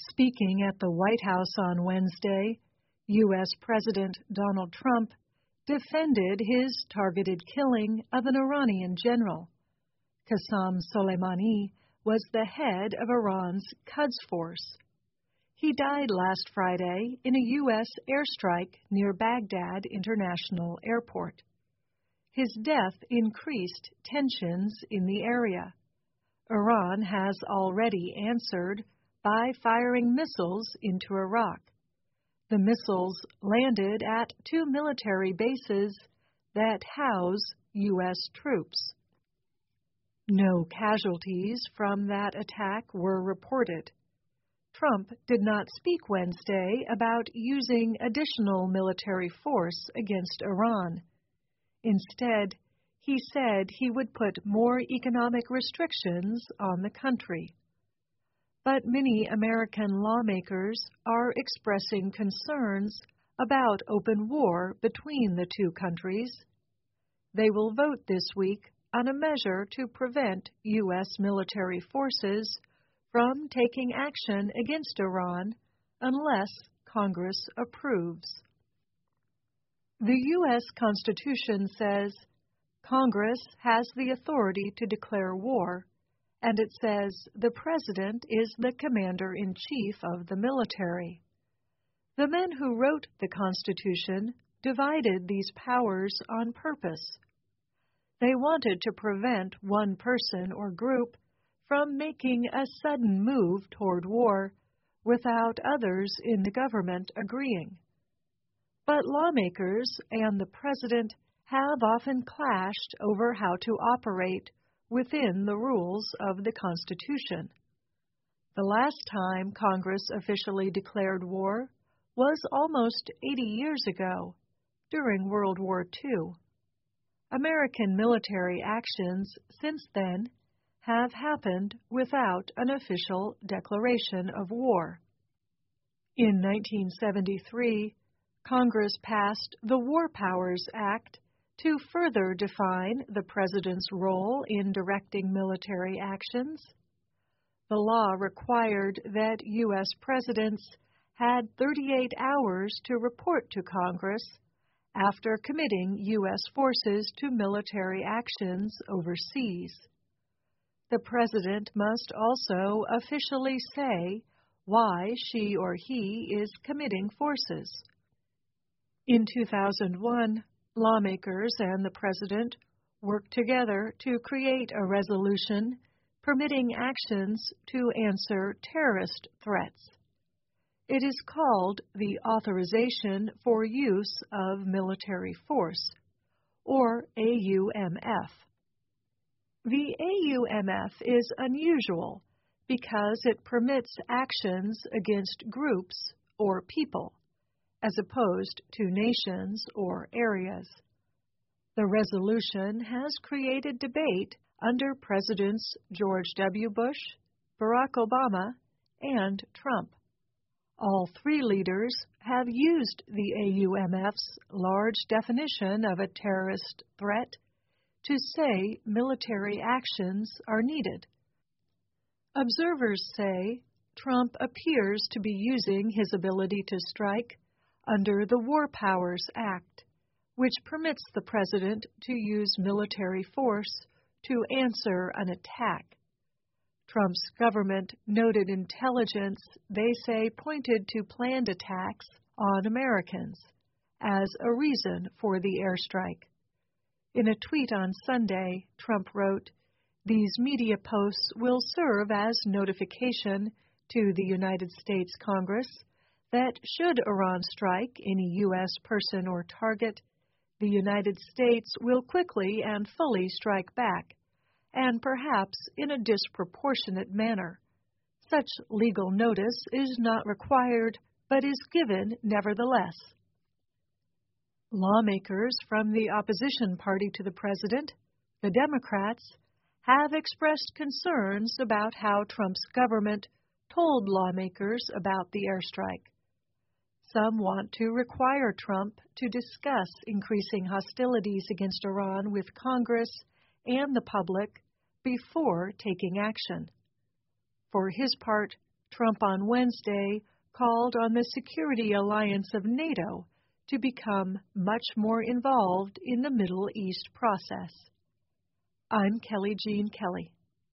Speaking at the White House on Wednesday, U.S. President Donald Trump defended his targeted killing of an Iranian general. Qasem Soleimani was the head of Iran's Quds Force. He died last Friday in a U.S. airstrike near Baghdad International Airport. His death increased tensions in the area. Iran has already answered by firing missiles into Iraq. The missiles landed at 2 military bases that house U.S. troops. No casualties from that attack were reported. Trump did not speak Wednesday about using additional military force against Iran. Instead, he said he would put more economic restrictions on the country. But many American lawmakers are expressing concerns about open war between the two countries. They will vote this week on a measure to prevent U.S. military forces from taking action against Iran unless Congress approves. The U.S. Constitution says Congress has the authority to declare war, and it says the President is the Commander-in-Chief of the military. The men who wrote the Constitution divided these powers on purpose. They wanted to prevent one person or group from making a sudden move toward war without others in the government agreeing. But lawmakers and the President have often clashed over how to operate within the rules of the Constitution. The last time Congress officially declared war was almost 80 years ago, during World War II. American military actions since then have happened without an official declaration of war. In 1973, Congress passed the War Powers Act to further define the President's role in directing military actions. The law required that U.S. presidents had 38 hours to report to Congress after committing U.S. forces to military actions overseas. The President must also officially say why she or he is committing forces. In 2001, lawmakers and the President worked together to create a resolution permitting actions to answer terrorist threats. It is called the Authorization for Use of Military Force, or AUMF. The AUMF is unusual because it permits actions against groups or people, as opposed to nations or areas. The resolution has created debate under Presidents George W. Bush, Barack Obama, and Trump. All three leaders have used the AUMF's large definition of a terrorist threat to say military actions are needed. Observers say Trump appears to be using his ability to strike under the War Powers Act, which permits the President to use military force to answer an attack. Trump's government noted intelligence, they say, pointed to planned attacks on Americans as a reason for the airstrike. In a tweet on Sunday, Trump wrote, "These media posts will serve as notification to the United States Congress that should Iran strike any U.S. person or target, the United States will quickly and fully strike back, and perhaps in a disproportionate manner. Such legal notice is not required, but is given nevertheless." Lawmakers from the opposition party to the President, the Democrats, have expressed concerns about how Trump's government told lawmakers about the airstrike. Some want to require Trump to discuss increasing hostilities against Iran with Congress and the public before taking action. For his part, Trump on Wednesday called on the security alliance of NATO to become much more involved in the Middle East process. I'm Kelly Jean Kelly.